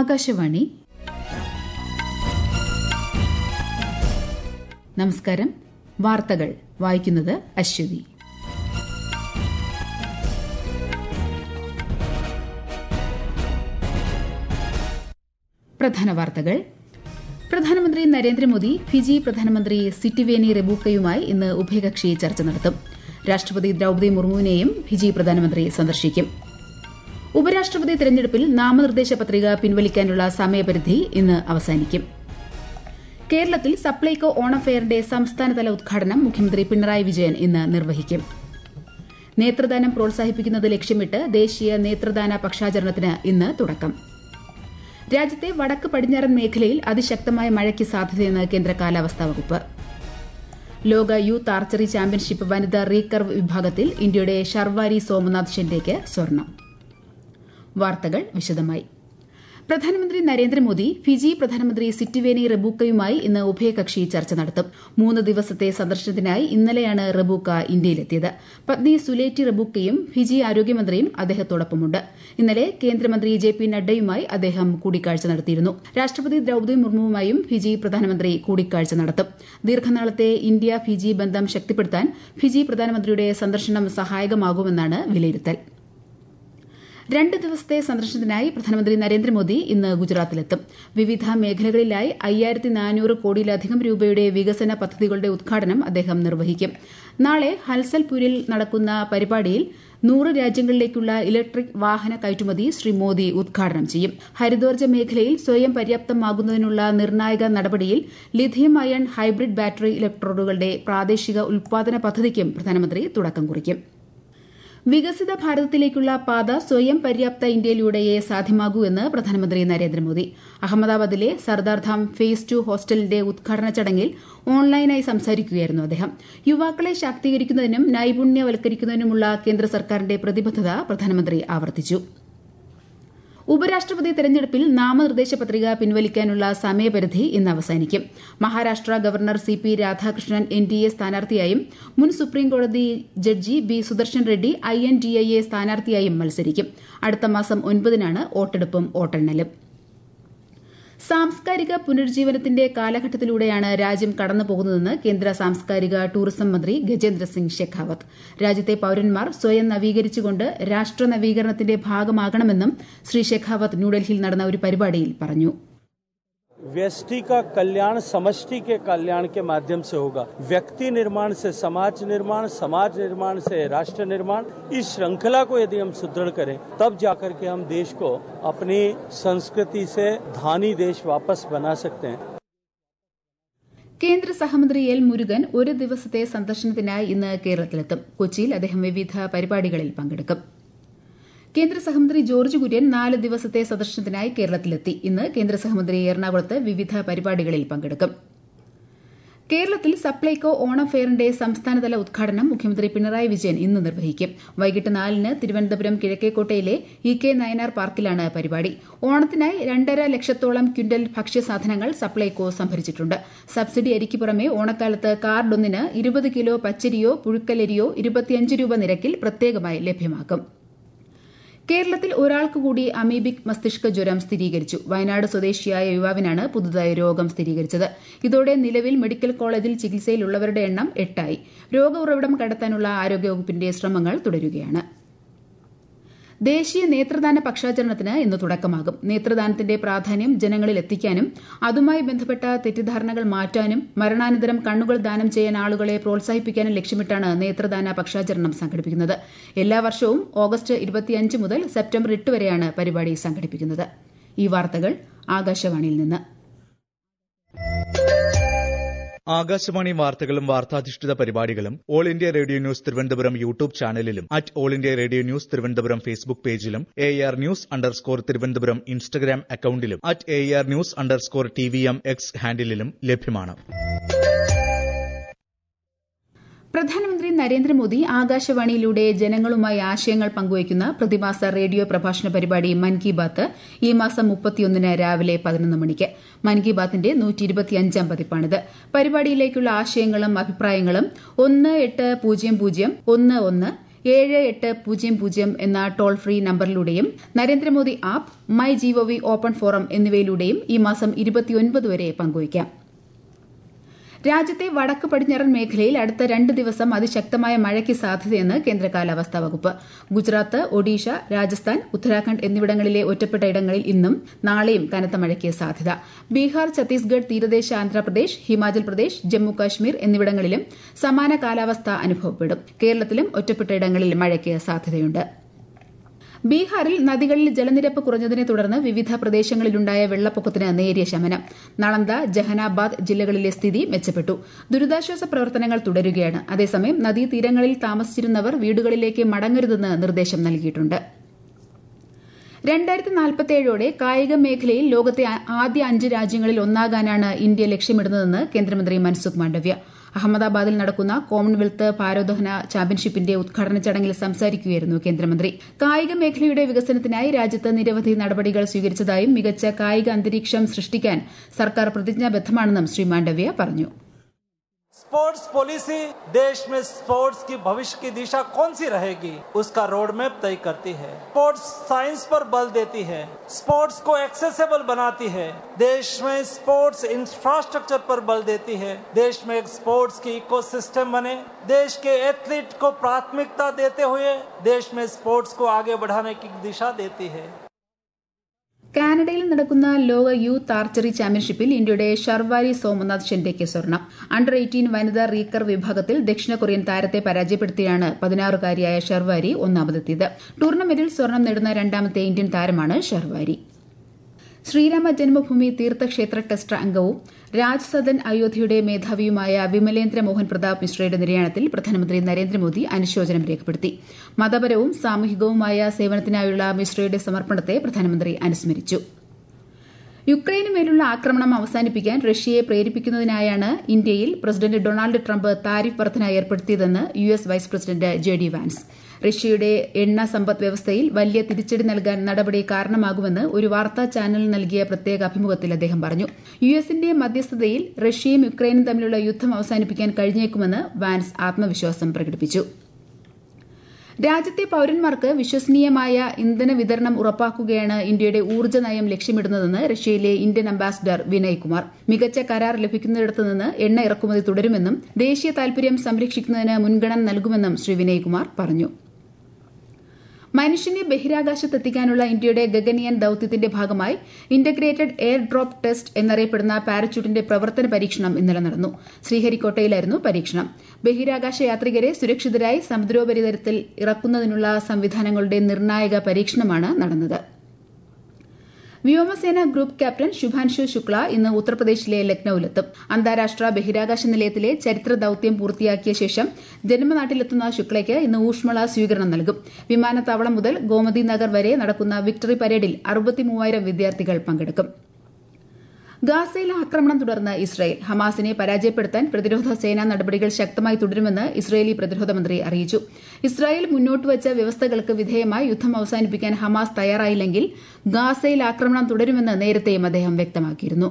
ആകാശവാണി. നമസ്കാരം. വാർത്തകൾ വായിക്കുന്നത് അശ്വതി. പ്രധാന വാർത്തകൾ. പ്രധാനമന്ത്രി നരേന്ദ്രമോദി ഫിജി പ്രധാനമന്ത്രി സിറ്റിവേനി റെബൂക്കയുമായി ഇന്ന് ഉഭയകക്ഷി ചർച്ച നടത്തും. രാഷ്ട്രപതി ദ്രൌപദി മുർമുവിനെയും ഫിജി പ്രധാനമന്ത്രി സന്ദർശിക്കും. ഉപരാഷ്ട്രപതി തെരഞ്ഞെടുപ്പിൽ നാമനിർദ്ദേശ പത്രിക പിൻവലിക്കാനുള്ള സമയപരിധി ഇന്ന് അവസാനിക്കും. കേരളത്തിൽ സപ്ലൈകോ ഓണം ഫെയറിന്റെ സംസ്ഥാനതല ഉദ്ഘാടനം മുഖ്യമന്ത്രി പിണറായി വിജയൻ ഇന്ന് നിർവഹിക്കും. നേത്രദാനം പ്രോത്സാഹിപ്പിക്കുന്നത് ലക്ഷ്യമിട്ട് ദേശീയ നേത്രദാന പക്ഷാചരണത്തിന് ഇന്ന് തുടക്കം. രാജ്യത്തെ വടക്ക് പടിഞ്ഞാറൻ മേഖലയിൽ അതിശക്തമായ മഴയ്ക്ക് സാധ്യതയെന്ന് കേന്ദ്ര കാലാവസ്ഥാ വകുപ്പ്. ലോക യൂത്ത് ആർച്ചറി ചാമ്പ്യൻഷിപ്പ് വനിതാ റീകർവ് വിഭാഗത്തിൽ ഇന്ത്യയുടെ ഷർവാരി സോമനാഥ് ഷെൻഡേക്ക് സ്വർണം. വാർത്തകൾ വിശദമായി. പ്രധാനമന്ത്രി നരേന്ദ്രമോദി ഫിജി പ്രധാനമന്ത്രി സിറ്റിവേനി റെബൂക്കയുമായി ഇന്ന് ഉഭയകക്ഷി ചർച്ച നടത്തും. 3 ദിവസത്തെ സന്ദർശനത്തിനായി ഇന്നലെയാണ് റെബൂക്ക ഇന്ത്യയിലെത്തിയത്. പത്നി സുലേറ്റി റെബൂക്കയും ഫിജി ആരോഗ്യമന്ത്രിയും അദ്ദേഹത്തോടൊപ്പമുണ്ട്. ഇന്നലെ കേന്ദ്രമന്ത്രി JP നഡ്ഡയുമായി അദ്ദേഹം കൂടിക്കാഴ്ച നടത്തിയിരുന്നു. രാഷ്ട്രപതി ദ്രൌപദി മുർമുവുമായും ഫിജി പ്രധാനമന്ത്രി കൂടിക്കാഴ്ച നടത്തും. ദീർഘനാളത്തെ ഇന്ത്യ ഫിജി ബന്ധം ശക്തിപ്പെടുത്താൻ ഫിജി പ്രധാനമന്ത്രിയുടെ സന്ദർശനം സഹായകമാകുമെന്നാണ് വിലയിരുത്തൽ. 2 ദിവസത്തെ സന്ദർശനത്തിനായി പ്രധാനമന്ത്രി നരേന്ദ്രമോദി ഇന്ന് ഗുജറാത്തിലെത്തും. വിവിധ മേഖലകളിലായി 5400 കോടിയിലധികം രൂപയുടെ വികസന പദ്ധതികളുടെ ഉദ്ഘാടനം അദ്ദേഹം നിർവഹിക്കും. നാളെ ഹൽസൽപൂരിൽ നടക്കുന്ന പരിപാടിയിൽ 100 രാജ്യങ്ങളിലേക്കുള്ള ഇലക്ട്രിക് വാഹന കയറ്റുമതി ശ്രീ മോദി ഉദ്ഘാടനം ചെയ്യും. ഹരിതോർജ്ജ മേഖലയിൽ സ്വയം പര്യാപ്തമാകുന്നതിനുള്ള നിർണായക നടപടിയിൽ ലിഥിയം അയൺ ഹൈബ്രിഡ് ബാറ്ററി ഇലക്ട്രോഡുകളുടെ പ്രാദേശിക ഉൽപാദന പദ്ധതിക്കും പ്രധാനമന്ത്രി തുടക്കം കുറിക്കും. വികസിത ഭാരതത്തിലേക്കുള്ള പാത സ്വയം പര്യാപ്ത ഇന്ത്യയിലൂടെയേ സാധ്യമാകൂ എന്ന് പ്രധാനമന്ത്രി നരേന്ദ്രമോദി. അഹമ്മദാബാദിലെ സർദാർധാം ഫേസ് 2 ഹോസ്റ്റലിന്റെ ഉദ്ഘാടന ചടങ്ങിൽ ഓൺലൈനായി സംസാരിക്കുകയായിരുന്നു അദ്ദേഹം. യുവാക്കളെ ശാക്തീകരിക്കുന്നതിനും നൈപുണ്യവൽക്കരിക്കുന്നതിനുമുള്ള കേന്ദ്ര സർക്കാരിന്റെ പ്രതിബദ്ധത പ്രധാനമന്ത്രി ആവർത്തിച്ചു. ഉപരാഷ്ട്രപതി തെരഞ്ഞെടുപ്പിൽ നാമനിർദ്ദേശ പത്രിക പിൻവലിക്കാനുള്ള സമയപരിധി ഇന്ന് അവസാനിക്കും. Maharashtra governor CP Radhakrishnan NDA സ്ഥാനാർത്ഥിയായും മുൻ സുപ്രീംകോടതി judge B Sudarshan Reddy INDIA സ്ഥാനാർത്ഥിയായും മത്സരിക്കും. അടുത്ത മാസം 9-നാണ് വോട്ടെടുപ്പും വോട്ടെണ്ണലും. സാംസ്കാരിക പുനരുജ്ജീവനത്തിന്റെ കാലഘട്ടത്തിലൂടെയാണ് രാജ്യം കടന്നുപോകുന്നതെന്ന് കേന്ദ്ര സാംസ്കാരിക ടൂറിസം മന്ത്രി ഗജേന്ദ്ര സിംഗ് ഷെഖാവത്ത്. രാജ്യത്തെ പൌരന്മാർ സ്വയം നവീകരിച്ചുകൊണ്ട് രാഷ്ട്ര നവീകരണത്തിന്റെ ഭാഗമാകണമെന്നും ശ്രീ ഷെഖാവത്ത് ന്യൂഡൽഹിയിൽ നടന്ന ഒരു പരിപാടിയിൽ പറഞ്ഞു. व्यष्टि का कल्याण समष्टि के कल्याण के माध्यम से होगा. व्यक्ति निर्माण से समाज निर्माण, समाज निर्माण से राष्ट्र निर्माण. इस श्रृंखला को यदि हम सुदृढ़ करें तब जाकर के हम देश को अपनी संस्कृति से धानी देश वापस बना सकते हैं. കേന്ദ്ര സഹമന്ത്രി L മുരുകൻ 1 ദിവസത്തെ സന്ദർശനത്തിനായി ഇന്ന് കേരളത്തിലെത്തും. കൊച്ചിയിൽ അദ്ദേഹം വിവിധ പരിപാടികളിൽ പങ്കെടുക്കും. കേന്ദ്ര സഹമന്ത്രി ജോർജ് കുര്യൻ 4 ദിവസത്തെ സന്ദർശനത്തിനായി കേരളത്തിലെത്തി. ഇന്ന് കേന്ദ്ര സഹമന്ത്രി എറണാകുളത്ത് വിവിധ പരിപാടികളിൽ പങ്കെടുക്കും. കേരളത്തിൽ സപ്ലൈകോ ഓണം ഫെയറിന്റെ സംസ്ഥാനതല ഉദ്ഘാടനം മുഖ്യമന്ത്രി പിണറായി വിജയൻ ഇന്ന് നിർവഹിക്കും. വൈകിട്ട് 4-ന് തിരുവനന്തപുരം കിഴക്കേക്കോട്ടയിലെ EK നയനാർ പാർക്കിലാണ് പരിപാടി. ഓണത്തിനായി 2.5 ലക്ഷത്തോളം ക്വിന്റൽ ഭക്ഷ്യസാധനങ്ങൾ സപ്ലൈകോ സംഭരിച്ചിട്ടുണ്ട്. സബ്സിഡി അരിക്ക് പുറമെ ഓണക്കാലത്ത് കാർഡൊന്നിന് 20 കിലോ പച്ചരിയോ പുഴുക്കലരിയോ 25 രൂപ നിരക്കിൽ പ്രത്യേകമായി ലഭ്യമാക്കും. കേരളത്തിൽ ഒരാൾക്ക് കൂടി അമീബിക് മസ്തിഷ്ക ജ്വരം സ്ഥിരീകരിച്ചു. വയനാട് സ്വദേശിയായ യുവാവിനാണ് പുതുതായി രോഗം സ്ഥിരീകരിച്ചത്. ഇതോടെ നിലവിൽ മെഡിക്കൽ കോളേജിൽ ചികിത്സയിലുള്ളവരുടെ എണ്ണം 8 രോഗ ഉറവിടം കണ്ടെത്താനുള്ള ആരോഗ്യവകുപ്പിന്റെ ശ്രമങ്ങൾ തുടരുകയാണ്. ദേശീയ നേത്രദാന പക്ഷാചരണത്തിന് ഇന്ന് തുടക്കമാകും. നേത്രദാനത്തിന്റെ പ്രാധാന്യം ജനങ്ങളിൽ എത്തിക്കാനും അതുമായി ബന്ധപ്പെട്ട തെറ്റിദ്ധാരണകൾ മാറ്റാനും മരണാനന്തരം കണ്ണുകൾ ദാനം ചെയ്യാൻ ആളുകളെ പ്രോത്സാഹിപ്പിക്കാനും ലക്ഷ്യമിട്ടാണ് നേത്രദാന പക്ഷാചരണം സംഘടിപ്പിക്കുന്നത്. എല്ലാ വർഷവും ഓഗസ്റ്റ് 25 മുതൽ സെപ്റ്റംബർ 8 വരെയാണ് പരിപാടി സംഘടിപ്പിക്കുന്നത്. ഈ വാർത്തകൾ ആകാശവാണിയിൽ നിന്ന്. ആകാശവാണി വാർത്തകളും വാർത്താധിഷ്ഠിത പരിപാടികളും All India Radio News Thiruvananthapuram YouTube ചാനലിലും All India Radio News Thiruvananthapuram Facebook പേജിലും AR News_ തിരുവനന്തപുരം ഇൻസ്റ്റഗ്രാം അക്കൌണ്ടിലും AR News_TVM X ഹാൻഡിലും ലഭ്യമാണ്. പ്രധാനമന്ത്രി നരേന്ദ്രമോദി ആകാശവാണിയിലൂടെ ജനങ്ങളുമായി ആശയങ്ങൾ പങ്കുവയ്ക്കുന്ന പ്രതിമാസ റേഡിയോ പ്രഭാഷണ പരിപാടി മൻ കി ബാത്ത് ഈ മാസം 31-ന് രാവിലെ 11 മണിക്ക്. മൻ കി ബാത്തിന്റെ 125-ാം പതിപ്പാണിത്. പരിപാടിയിലേക്കുള്ള ആശയങ്ങളും അഭിപ്രായങ്ങളും 1800 11 7800 എന്ന ടോൾ ഫ്രീ നമ്പറിലൂടെയും Narendra Modi app, my GOV open forum എന്നിവയിലൂടെയും ഈ മാസം 29 വരെ പങ്കുവയ്ക്കാം. രാജ്യത്തെ വടക്ക് പടിഞ്ഞാറൻ മേഖലയിൽ അടുത്ത 2 ദിവസം അതിശക്തമായ മഴയ്ക്ക് സാധ്യതയെന്ന് കേന്ദ്ര കാലാവസ്ഥാ വകുപ്പ്. ഗുജറാത്ത്, ഒഡീഷ, രാജസ്ഥാൻ, ഉത്തരാഖണ്ഡ് എന്നിവിടങ്ങളിലെ ഒറ്റപ്പെട്ട ഇടങ്ങളിൽ ഇന്നും നാളെയും കനത്ത മഴയ്ക്ക് സാധ്യത. ബീഹാർ, ഛത്തീസ്ഗഡ്, തീരദേശ ആന്ധ്രാപ്രദേശ്, ഹിമാചൽ പ്രദേശ്, ജമ്മു കാശ്മീർ എന്നിവിടങ്ങളിലും സമാന കാലാവസ്ഥ അനുഭവപ്പെടും. കേരളത്തിലും ഒറ്റപ്പെട്ട ഇടങ്ങളിൽ മഴയ്ക്ക് സാധ്യതയുണ്ട്. ബീഹാറിൽ നദികളിൽ ജലനിരപ്പ് കുറഞ്ഞതിനെ തുടർന്ന് വിവിധ പ്രദേശങ്ങളിലുണ്ടായ വെള്ളപ്പൊക്കത്തിന് നേരിയ ശമനം. നളന്ദ, ജഹനാബാദ് ജില്ലകളിലെ സ്ഥിതി മെച്ചപ്പെട്ടു. ദുരിതാശ്വാസ പ്രവർത്തനങ്ങൾ തുടരുകയാണ്. അതേസമയം നദീതീരങ്ങളിൽ താമസിച്ചിരുന്നവർ വീടുകളിലേക്ക് മടങ്ങരുതെന്ന് നിർദ്ദേശം നൽകിയിട്ടുണ്ട്. 2047ഓടെ കായിക മേഖലയിൽ ലോകത്തെ ആദ്യ 5 രാജ്യങ്ങളിൽ ഒന്നാകാനാണ് ഇന്ത്യ ലക്ഷ്യമിടുന്നതെന്ന് കേന്ദ്രമന്ത്രി മൻസുഖ് മാണ്ഡവ്യ. അഹമ്മദാബാദിൽ നടക്കുന്ന കോമൺവെൽത്ത് ഭാരോദ്വഹന ചാമ്പ്യൻഷിപ്പിന്റെ ഉദ്ഘാടന ചടങ്ങിൽ സംസാരിക്കുകയായിരുന്നു കേന്ദ്രമന്ത്രി. കായിക മേഖലയുടെ വികസനത്തിനായി രാജ്യത്ത് നിരവധി നടപടികൾ സ്വീകരിച്ചതായും മികച്ച കായിക അന്തരീക്ഷം സൃഷ്ടിക്കാൻ സർക്കാർ പ്രതിജ്ഞാബദ്ധമാണെന്നും ശ്രീ മാണ്ഡവ്യ പറഞ്ഞു. स्पोर्ट्स पॉलिसी देश में स्पोर्ट्स की भविष्य की दिशा कौन सी रहेगी उसका रोड मैप तय करती है. स्पोर्ट्स साइंस पर बल देती है, स्पोर्ट्स को एक्सेसिबल बनाती है, देश में स्पोर्ट्स इंफ्रास्ट्रक्चर पर बल देती है, देश में एक स्पोर्ट्स की इकोसिस्टम बने, देश के एथलीट को प्राथमिकता देते हुए देश में स्पोर्ट्स को आगे बढ़ाने की दिशा देती है. കാനഡയിൽ നടക്കുന്ന ലോക യൂത്ത് ആർച്ചറി ചാമ്പ്യൻഷിപ്പിൽ ഇന്ത്യയുടെ ഷർവാരി സോമനാഥ് ഷെൻഡയ്ക്ക് സ്വർണം. അണ്ടർ 18 വനിതാ റീക്കർ വിഭാഗത്തിൽ ദക്ഷിണ കൊറിയൻ താരത്തെ പരാജയപ്പെടുത്തിയാണ് 16-കാരിയായ ഷർവാരി ഒന്നാമതെത്തിയത്. ടൂർണമെന്റിൽ സ്വർണം നേടുന്ന രണ്ടാമത്തെ ഇന്ത്യൻ താരമാണ് ഷർവാരി. ശ്രീരാമ ജന്മഭൂമി തീർത്ഥക്ഷേത്ര ട്രസ്റ്റ് അംഗവും രാജ് സദൻ അയോധ്യയുടെ മേധാവിയുമായ വിമലേന്ദ്ര മോഹൻ പ്രതാപ് മിശ്രയുടെ നിര്യാണത്തിൽ പ്രധാനമന്ത്രി നരേന്ദ്രമോദി അനുശോചനം രേഖപ്പെടുത്തി. മതപരവും സാമൂഹികവുമായ സേവനത്തിനായുള്ള മിശ്രയുടെ സമർപ്പണത്തെ പ്രധാനമന്ത്രി അനുസ്മരിച്ചു. യുക്രൈനു മേലുള്ള ആക്രമണം അവസാനിപ്പിക്കാൻ റഷ്യയെ പ്രേരിപ്പിക്കുന്നതിനായാണ് ഇന്ത്യയിൽ പ്രസിഡന്റ് ഡൊണാൾഡ് ട്രംപ് താരിഫ് വർധന ഏർപ്പെടുത്തിയതെന്ന് US vice president JD Vance. റഷ്യയുടെ എണ്ണ സമ്പദ് വ്യവസ്ഥയിൽ വലിയ തിരിച്ചടി നൽകാൻ നടപടി കാരണമാകുമെന്ന് ഒരു വാർത്താ ചാനലിന് നൽകിയ പ്രത്യേക അഭിമുഖത്തിൽ അദ്ദേഹം പറഞ്ഞു. യുഎസിന്റെ മധ്യസ്ഥതയിൽ റഷ്യയും യുക്രൈനും തമ്മിലുള്ള യുദ്ധം അവസാനിപ്പിക്കാൻ കഴിഞ്ഞേക്കുമെന്ന് വാൻസ് ആത്മവിശ്വാസം പ്രകടിപ്പിച്ചു. രാജ്യത്തെ പൌരന്മാർക്ക് വിശ്വസനീയമായ ഇന്ധന വിതരണം ഉറപ്പാക്കുകയാണ് ഇന്ത്യയുടെ ഊർജ്ജ നയം ലക്ഷ്യമിടുന്നതെന്ന് റഷ്യയിലെ ഇന്ത്യൻ അംബാസിഡർ വിനയ് കുമാർ. മികച്ച കരാർ ലഭിക്കുന്നിടത്തു നിന്ന് എണ്ണ ഇറക്കുമതി തുടരുമെന്നും ദേശീയ താൽപര്യം സംരക്ഷിക്കുന്നതിന് മുൻഗണന നൽകുമെന്നും ശ്രീ വിനയ് കുമാർ പറഞ്ഞു. മനുഷ്യനെ ബഹിരാകാശത്തെത്തിക്കാനുള്ള ഇന്ത്യയുടെ ഗഗൻയാൻ ദൌത്യത്തിന്റെ ഭാഗമായി ഇന്റഗ്രേറ്റഡ് എയർ ഡ്രോപ്പ് ടെസ്റ്റ് എന്നറിയപ്പെടുന്ന പാരച്യൂട്ടിന്റെ പ്രവർത്തന പരീക്ഷണം ഇന്നലെ നടന്നു. ശ്രീഹരിക്കോട്ടയിലായിരുന്നു പരീക്ഷണം. ബഹിരാകാശ യാത്രികരെ സുരക്ഷിതരായി സമുദ്രോപരിതലത്തിൽ ഇറക്കുന്നതിനുള്ള സംവിധാനങ്ങളുടെ നിർണായക പരീക്ഷണമാണ് നടന്നത്. വ്യോമസേന ഗ്രൂപ്പ് ക്യാപ്റ്റൻ ശുഭാൻഷു ശുക്ല ഇന്ന് ഉത്തർപ്രദേശിലെ ലക്നൌവിലെത്തും. അന്താരാഷ്ട്ര ബഹിരാകാശ നിലയത്തിലെ ചരിത്ര ദൌത്യം പൂർത്തിയാക്കിയ ശേഷം ജന്മനാട്ടിലെത്തുന്ന ശുക്ലയ്ക്ക് ഇന്ന് ഊഷ്മള സ്വീകരണം നൽകും. വിമാനത്താവളം മുതൽ ഗോമതി നഗർ വരെ നടക്കുന്ന വിക്ടറി പരേഡിൽ 63,000 വിദ്യാർത്ഥികൾ പങ്കെടുക്കും. ഗാസയിൽ ആക്രമണം തുടർന്ന് ഇസ്രായേൽ. ഹമാസിനെ പരാജയപ്പെടുത്താൻ പ്രതിരോധ സേനാ നടപടികൾ ശക്തമായി തുടരുമെന്ന് ഇസ്രായേലി പ്രതിരോധ മന്ത്രി അറിയിച്ചു. ഇസ്രായേൽ മുന്നോട്ടുവച്ച വ്യവസ്ഥകൾക്ക് വിധേയമായി യുദ്ധം അവസാനിപ്പിക്കാൻ ഹമാസ് തയ്യാറായില്ലെങ്കിൽ ഗാസയിൽ ആക്രമണം തുടരുമെന്ന് നേരത്തെയും അദ്ദേഹം വ്യക്തമാക്കിയിരുന്നു.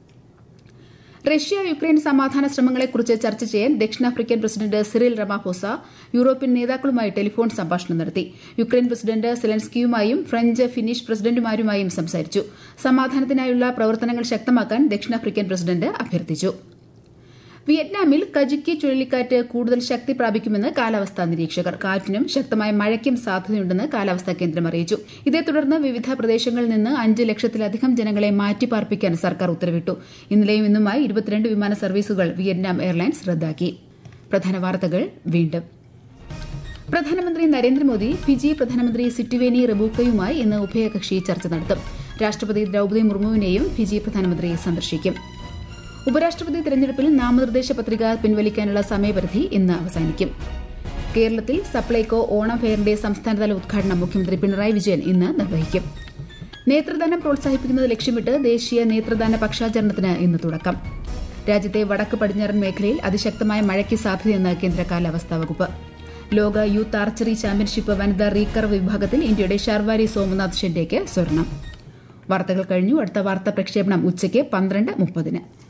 റഷ്യ യുക്രൈൻ സമാധാന ശ്രമങ്ങളെക്കുറിച്ച് ചർച്ച ചെയ്യാൻ ദക്ഷിണാഫ്രിക്കൻ പ്രസിഡന്റ് സിറിൽ റമാഫോസ യൂറോപ്യൻ നേതാക്കളുമായി ടെലിഫോൺ സംഭാഷണം നടത്തി. യുക്രൈൻ പ്രസിഡന്റ് സെലൻസ്കിയുമായും ഫ്രഞ്ച്, ഫിനിഷ് പ്രസിഡന്റുമാരുമായും സംസാരിച്ചു. സമാധാനത്തിനായുള്ള പ്രവർത്തനങ്ങൾ ശക്തമാക്കാൻ ദക്ഷിണാഫ്രിക്കൻ പ്രസിഡന്റ് അഭ്യർത്ഥിച്ചു. വിയറ്റ്നാമിൽ കജുക്കി ചുഴലിക്കാറ്റ് കൂടുതൽ ശക്തി പ്രാപിക്കുമെന്ന് കാലാവസ്ഥാ നിരീക്ഷകർ. കാറ്റിനും ശക്തമായ മഴയ്ക്കും സാധ്യതയുണ്ടെന്ന് കാലാവസ്ഥാ കേന്ദ്രം അറിയിച്ചു. ഇതേ തുടർന്ന് വിവിധ പ്രദേശങ്ങളിൽ നിന്ന് 5 ലക്ഷത്തിലധികം ജനങ്ങളെ മാറ്റിപ്പാർപ്പിക്കാൻ സർക്കാർ ഉത്തരവിട്ടു. ഇന്നലെയും ഇന്നുമായി 22 വിമാന സർവീസുകൾ വിയറ്റ്നാം എയർലൈൻസ് റദ്ദാക്കി. പ്രധാന വാർത്തകൾ വീണ്ടും. പ്രധാനമന്ത്രി നരേന്ദ്രമോദി ഫിജി പ്രധാനമന്ത്രി സിറ്റിവേനി റെബൂക്കയുമായി ഇന്ന് ഉഭയകക്ഷി ചർച്ച നടത്തും. രാഷ്ട്രപതി ദ്രൌപദി മുർമുവിനെയും ഫിജി പ്രധാനമന്ത്രി സന്ദർശിക്കും. ഉപരാഷ്ട്രപതി തെരഞ്ഞെടുപ്പിൽ നാമനിർദ്ദേശ പത്രിക പിൻവലിക്കാനുള്ള സമയപരിധി ഇന്ന് അവസാനിക്കും. കേരളത്തിൽ സപ്ലൈകോ ഓണം ഫെയറിന്റെ സംസ്ഥാനതല ഉദ്ഘാടനം മുഖ്യമന്ത്രി പിണറായി വിജയൻ ഇന്ന് നിർവഹിക്കും. നേത്രദാനം പ്രോത്സാഹിപ്പിക്കുന്നത് ലക്ഷ്യമിട്ട് ദേശീയ നേത്രദാന പക്ഷാചരണത്തിന് ഇന്ന് തുടക്കം. രാജ്യത്തെ വടക്ക് പടിഞ്ഞാറൻ മേഖലയിൽ അതിശക്തമായ മഴയ്ക്ക് സാധ്യതയെന്ന് കേന്ദ്ര കാലാവസ്ഥാ വകുപ്പ്. ലോക യൂത്ത് ആർച്ചറി ചാമ്പ്യൻഷിപ്പ് വനിതാ റീകർവ് വിഭാഗത്തിൽ ഇന്ത്യയുടെ ഷർവാരി സോമനാഥ് ഷെൻഡയ്ക്ക് സ്വർണം. വാർത്തകൾ കഴിഞ്ഞു. അടുത്ത വാർത്താ പ്രക്ഷേപണം ഉച്ചയ്ക്ക് 12:30.